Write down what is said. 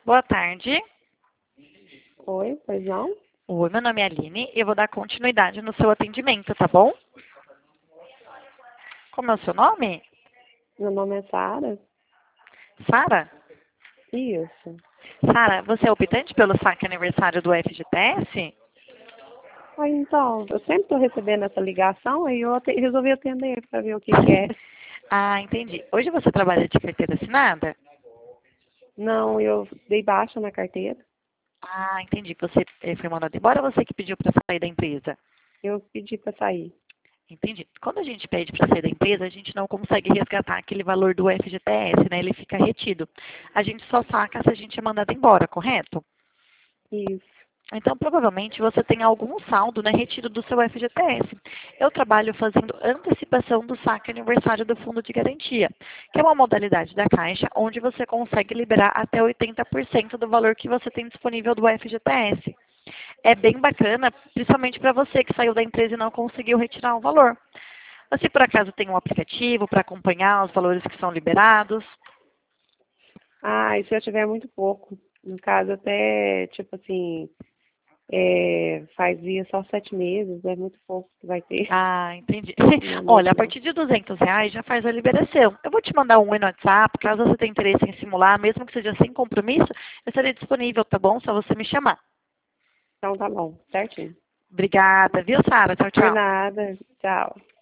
Boa tarde. Oi, pois não? Oi, meu nome é Aline e eu vou dar continuidade no seu atendimento, tá bom? Como é o seu nome? Meu nome é Sara. Sara? Isso. Sara, você é optante pelo saque aniversário do FGTS? Ah, então, eu sempre estou recebendo essa ligação e eu resolvi atender para ver o que que é. Ah, entendi. Hoje você trabalha de carteira assinada? Não, eu dei baixa na carteira. Ah, entendi. Você foi mandado embora ou você que pediu para sair da empresa? Eu pedi para sair. Entendi. Quando a gente pede para sair da empresa, a gente não consegue resgatar aquele valor do FGTS, né? Ele fica retido. A gente só saca se a gente é mandado embora, correto? Isso. Então, provavelmente, você tem algum saldo, né, retido do seu FGTS. Eu trabalho fazendo antecipação do saque aniversário do Fundo de Garantia, que é uma modalidade da Caixa onde você consegue liberar até 80% do valor que você tem disponível do FGTS. É bem bacana, principalmente para você que saiu da empresa e não conseguiu retirar o valor. Você, por acaso, tem um aplicativo para acompanhar os valores que são liberados? Ah, e se eu tiver muito pouco? No caso, até, tipo assim, fazia só 7 meses, é muito pouco que vai ter. Ah, entendi. Não é Olha, muito, a não. partir de R$ 200 já faz a liberação. Eu vou te mandar um oi no WhatsApp, caso você tenha interesse em simular, mesmo que seja sem compromisso, eu estarei disponível, tá bom? Só você me chamar. Então tá bom, certinho. Obrigada, viu, Sara? Tchau, Por tchau. nada, tchau.